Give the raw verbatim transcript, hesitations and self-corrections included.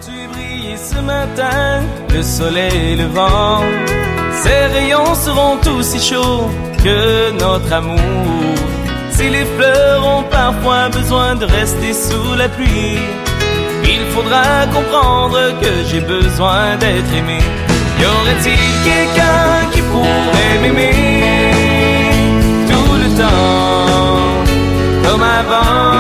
Tu brilles ce matin, le soleil et le vent, ces rayons seront aussi chauds que notre amour. Si les fleurs ont parfois besoin de rester sous la pluie, il faudra comprendre que j'ai besoin d'être aimé. Y aurait-il quelqu'un qui pourrait m'aimer tout le temps comme avant?